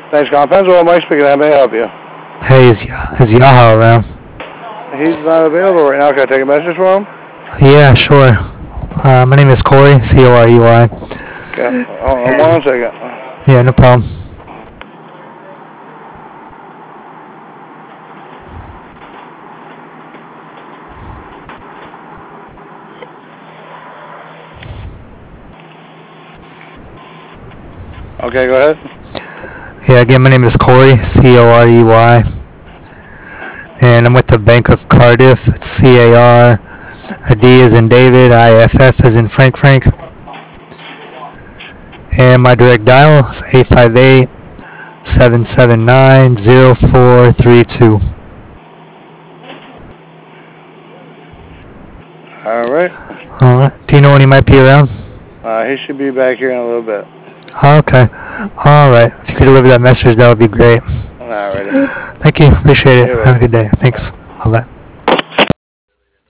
Thanks, Compens. Well, Mike speaking. How may I help you? Hey, is Yaha around? He's not available right now. Can I take a message for him? Yeah, sure. My name is Corey, C-O-R-E-Y. Okay. Hold on 1 second. Yeah, no problem. Okay, go ahead. Yeah, again, my name is Corey, C-O-R-E-Y. And I'm with the Bank of Cardiff. It's C-A-R. A D as in David, I-F-F as in Frank. And my direct dial is 858-779-0432. All right. All right. Do you know when he might be around? He should be back here in a little bit. Okay. All right. If you could deliver that message, that would be great. All right. Thank you. Appreciate it. Have a good day. Thanks. Bye-bye.